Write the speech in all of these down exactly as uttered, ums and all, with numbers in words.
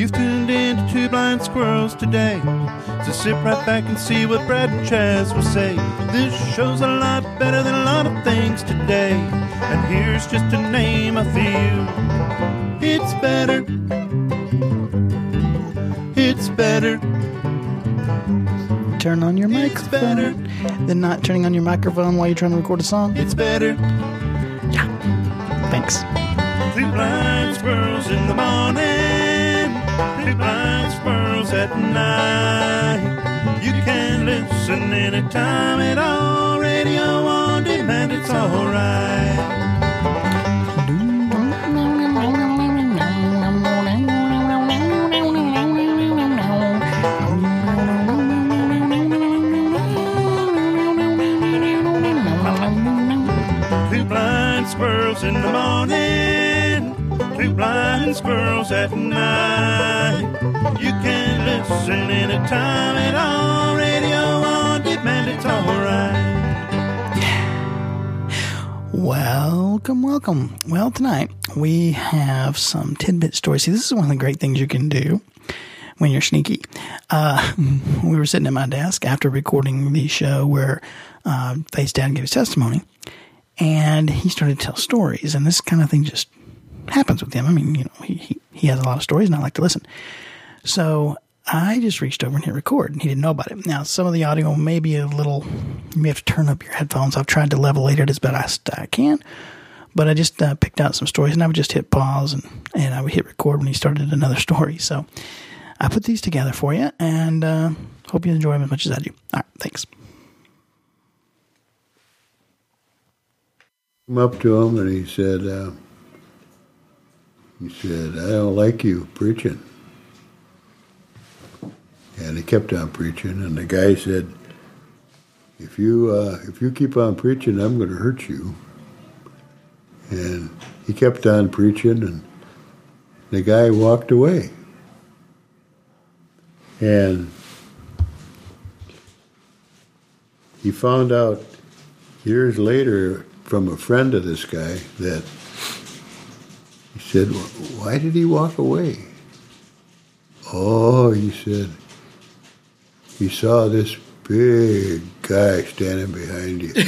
You've tuned in to Two Blind Squirrels today, so sit right back and see what Brad and Chaz will say. This show's a lot better than a lot of things today, and here's just to name a few. It's better. It's better. Turn on your It's better. microphone. Then not turning on your microphone while you're trying to record a song. It's better. Thanks. Two blind squirrels in the morning, two blind squirrels at night. You can listen anytime at all. Radio on demand, it's alright. Two blind squirrels in the morning, two blind squirrels at night. You can listen anytime at all. Radio on demand, it's alright. Welcome, welcome. Well, tonight we have some tidbit stories. See, this is one of the great things you can do when you're sneaky. Uh, we were sitting at my desk after recording the show where uh, Faith's dad gave his testimony, and he started to tell stories, and this kind of thing just happens with him. I mean, you know, he, he, he has a lot of stories, and I like to listen. So I just reached over and hit record, and he didn't know about it. Now, some of the audio may be a little, you may have to turn up your headphones. I've tried to level it as best I can, but I just uh, picked out some stories, and I would just hit pause, and, and I would hit record when he started another story. So I put these together for you, and uh, hope you enjoy them as much as I do. All right, thanks. Came up to him and he said, uh, he said, I don't like you preaching. And he kept on preaching, and the guy said, if you uh, if you keep on preaching, I'm going to hurt you. And he kept on preaching, and the guy walked away. And he found out years later from a friend of this guy that he said, why did he walk away? Oh, he said, he saw this big guy standing behind him.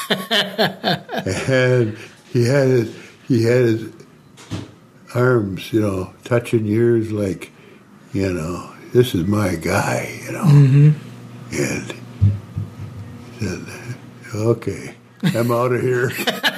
And he had his, he had his arms, you know, touching yours like, you know, this is my guy, you know. Mm-hmm. And he said, okay, I'm out of here.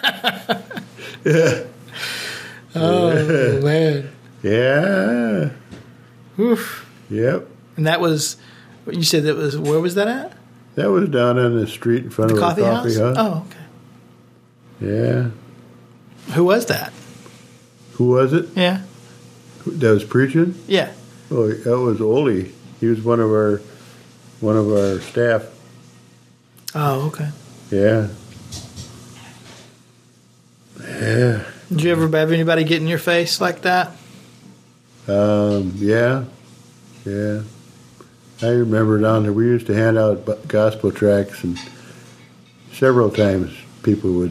Yeah. Oh, man. Yeah. Oof. Yep. And that was, you said that was, where was that at? That was down on the street in front The of coffee, a coffee house? house. Oh, okay. Yeah. Who was that? Who was it? Yeah. That was preaching? Yeah. Oh, that was Ole. He was one of our one of our staff. Oh, okay. Yeah. Yeah. Did you ever have anybody get in your face like that? Um, yeah. Yeah. I remember down there, we used to hand out bu- gospel tracts, and several times people would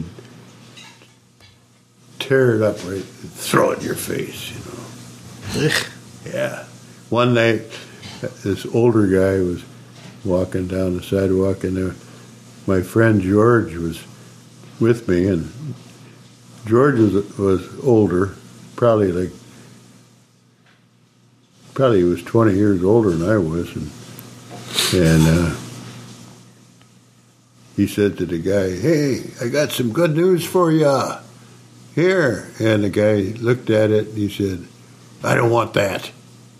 tear it up right and throw it in your face, you know. Ugh. Yeah. One night, this older guy was walking down the sidewalk, and there, my friend George was with me, and George was, was older, probably like, probably he was twenty years older than I was, and, and uh, he said to the guy, hey, I got some good news for you. Here. And the guy looked at it, and he said, I don't want that.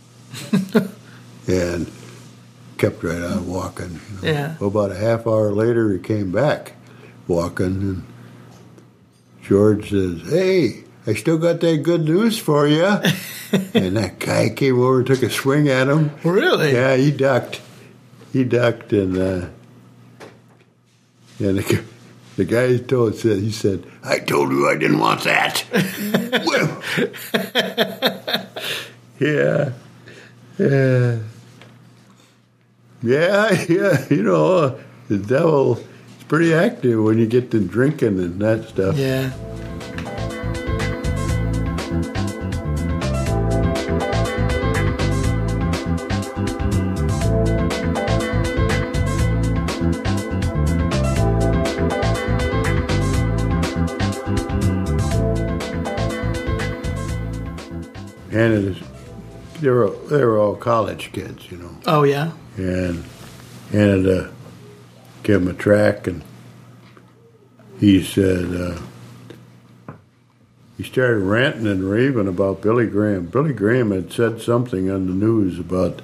And kept right on walking. You know. Yeah. Well, about a half hour later, he came back walking, and George says, hey, I still got that good news for you. And that guy came over and took a swing at him. Really? Yeah, he ducked. He ducked, and uh, and the, the guy told said he said, I told you I didn't want that. Well, yeah. Yeah. Yeah, yeah, you know, the devil is pretty active when you get to drinking and that stuff. Yeah. handed us, they were, they were all college kids, you know. Oh, yeah? And handed a, give him a track, and he said, uh, he started ranting and raving about Billy Graham. Billy Graham had said something on the news about,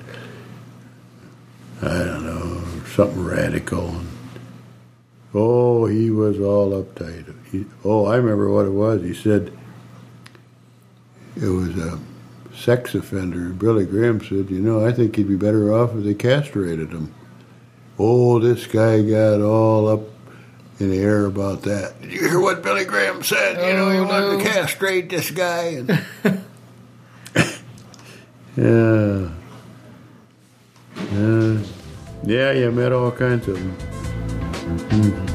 I don't know, something radical. And, oh, he was all uptight. He, oh, I remember what it was. He said it was a sex offender. Billy Graham said, you know, I think he'd be better off if they castrated him. Oh, this guy got all up in the air about that. Did you hear what Billy Graham said? You know, he wanted to castrate this guy. And yeah. Uh, yeah, you met all kinds of them. Hmm.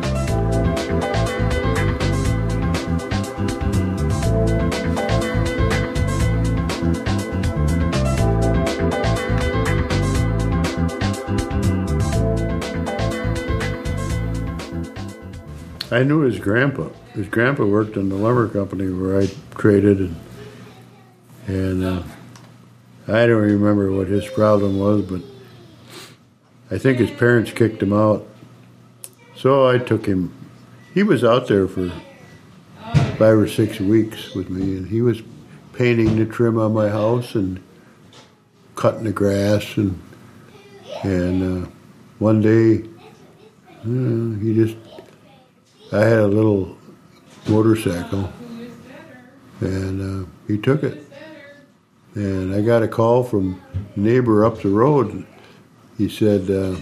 I knew his grandpa. His grandpa worked in the lumber company where I traded, and, and uh, I don't remember what his problem was, but I think his parents kicked him out. So I took him. He was out there for five or six weeks with me, and he was painting the trim on my house and cutting the grass, and and uh, one day uh, he just. I had a little motorcycle, and uh, he took it. And I got a call from a neighbor up the road. He said, uh,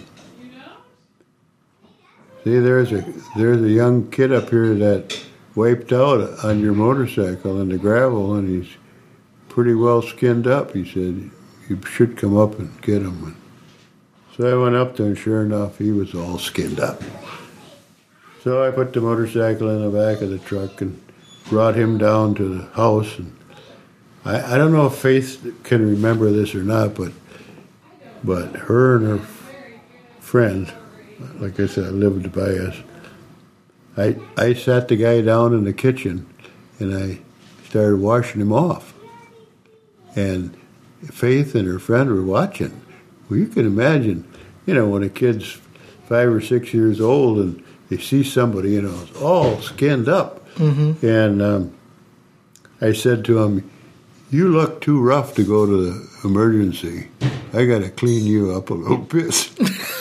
see, there's a there's a young kid up here that wiped out on your motorcycle in the gravel, and he's pretty well skinned up. He said, you should come up and get him. And so I went up there, and sure enough, he was all skinned up. So I put the motorcycle in the back of the truck and brought him down to the house. And I, I don't know if Faith can remember this or not, but but her and her friend, like I said, lived by us. I I sat the guy down in the kitchen, and I started washing him off. And Faith and her friend were watching. Well, you can imagine, you know, when a kid's five or six years old and they see somebody, you know, all skinned up. Mm-hmm. And um, I said to him, you look too rough to go to the emergency. I got to clean you up a little bit.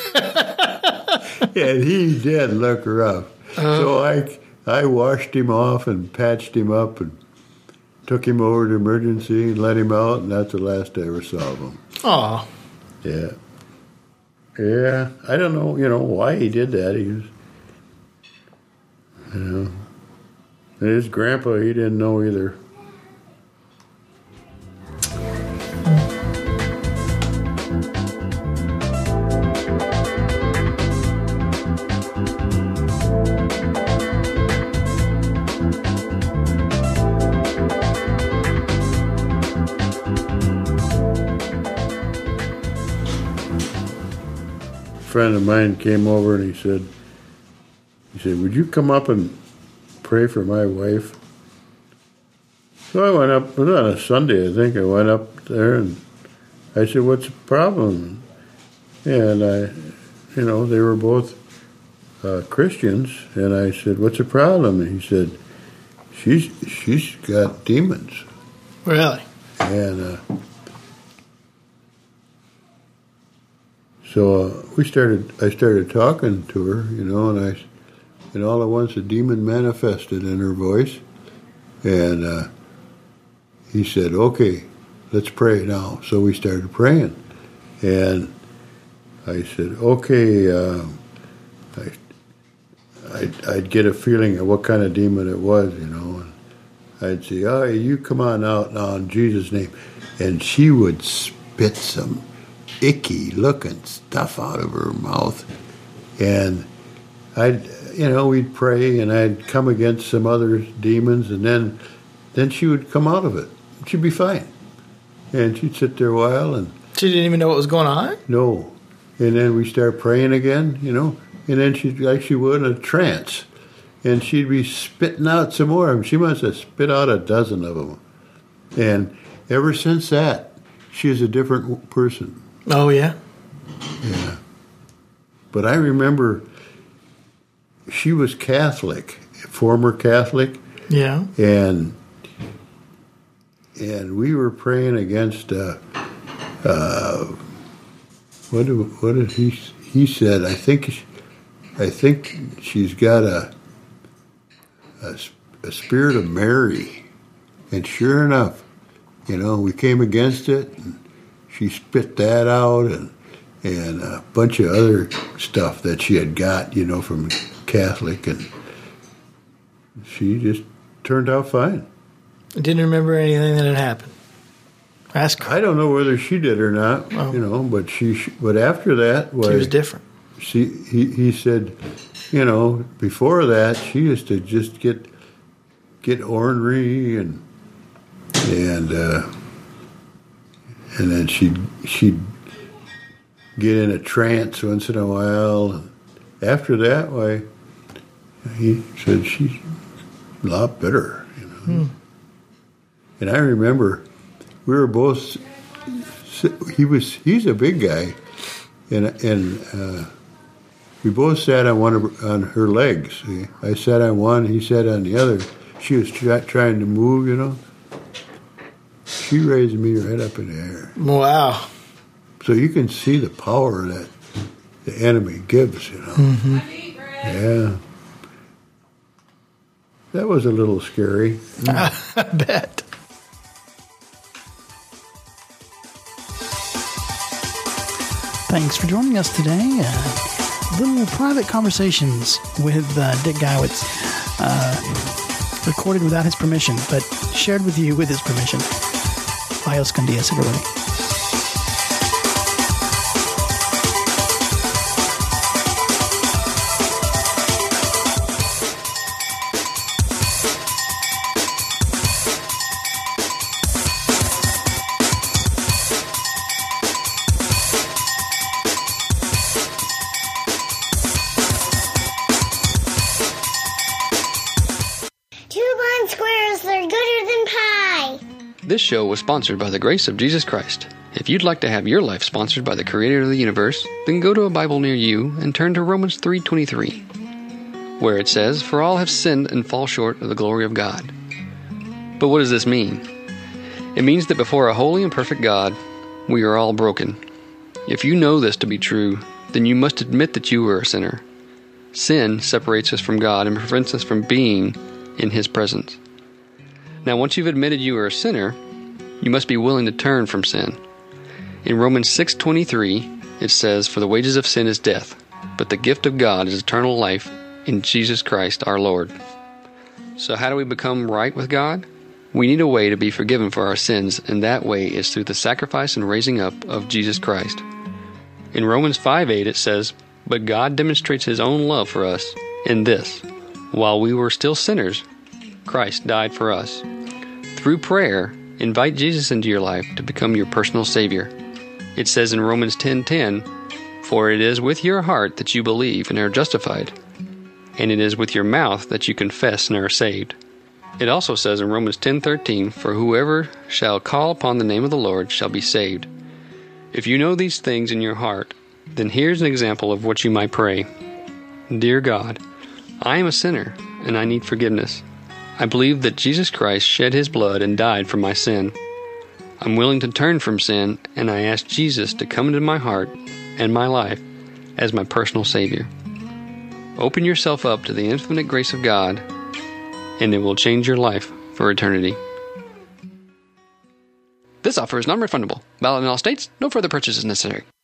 And he did look rough. Uh-huh. So I, I washed him off and patched him up and took him over to emergency and let him out, and that's the last I ever saw of him. Aw. Yeah. Yeah. I don't know, you know, why he did that. He was... You know, and his grandpa, he didn't know either. A friend of mine came over and he said, He said, would you come up and pray for my wife? So I went up, it was on a Sunday, I think. I went up there and I said, what's the problem? And I, you know, they were both uh, Christians. And I said, what's the problem? And he said, she's she's got demons. Really? And uh, so uh, we started, I started talking to her, you know, and I And all at once, a demon manifested in her voice. And uh, he said, okay, let's pray now. So we started praying. And I said, okay, uh, I, I'd, I'd get a feeling of what kind of demon it was, you know. And I'd say, oh, you come on out now in Jesus' name. And she would spit some icky-looking stuff out of her mouth. And I'd... You know, we'd pray, and I'd come against some other demons, and then then she would come out of it. She'd be fine. And she'd sit there a while. And she didn't even know what was going on? No. And then we start praying again, you know, and then she'd, like she would, in a trance. And she'd be spitting out some more of them. She must have spit out a dozen of them. And ever since that, she is a different person. Oh, yeah? Yeah. But I remember she was Catholic, former Catholic. Yeah. And and we were praying against, uh, uh, what did, what did he, he said, I think, I think she's got a, a, a spirit of Mary. And sure enough, you know, we came against it, and she spit that out, and and a bunch of other stuff that she had got, you know, from Catholic, and she just turned out fine. I didn't remember anything that had happened. Ask her. I don't know whether she did or not, oh. you know, but she, but after that, well, she was different. She, he, he said, you know, before that, she used to just get get ornery and and uh, and then she'd she'd get in a trance once in a while. And after that, why, he said she's a lot better, you know. Hmm. And I remember we were both. He was he's a big guy, and and uh, we both sat on one of her, on her legs. See? I sat on one, he sat on the other. She was try, trying to move, you know. She raised me right up in the air. Wow! So you can see the power that the enemy gives, you know. Mm-hmm. Yeah, that was a little scary. I bet. Thanks for joining us today. Uh, little private conversations with uh, Dick Guyowitz, uh, recorded without his permission, but shared with you with his permission. Bios con dias, everybody. This show was sponsored by the grace of Jesus Christ. If you'd like to have your life sponsored by the Creator of the universe, then go to a Bible near you and turn to Romans three twenty-three, where it says, "For all have sinned and fall short of the glory of God." But what does this mean? It means that before a holy and perfect God, we are all broken. If you know this to be true, then you must admit that you are a sinner. Sin separates us from God and prevents us from being in His presence. Now, once you've admitted you are a sinner, you must be willing to turn from sin. In Romans six twenty-three, it says, "For the wages of sin is death, but the gift of God is eternal life in Jesus Christ our Lord." So how do we become right with God? We need a way to be forgiven for our sins, and that way is through the sacrifice and raising up of Jesus Christ. In Romans five eight, it says, "But God demonstrates His own love for us in this: while we were still sinners, Christ died for us." Through prayer, invite Jesus into your life to become your personal Savior. It says in Romans ten ten, "For it is with your heart that you believe and are justified, and it is with your mouth that you confess and are saved." It also says in Romans ten thirteen, "For whoever shall call upon the name of the Lord shall be saved." If you know these things in your heart, then here's an example of what you might pray. Dear God, I am a sinner and I need forgiveness. I believe that Jesus Christ shed His blood and died for my sin. I'm willing to turn from sin, and I ask Jesus to come into my heart and my life as my personal Savior. Open yourself up to the infinite grace of God, and it will change your life for eternity. This offer is non-refundable. Valid in all states. No further purchase is necessary.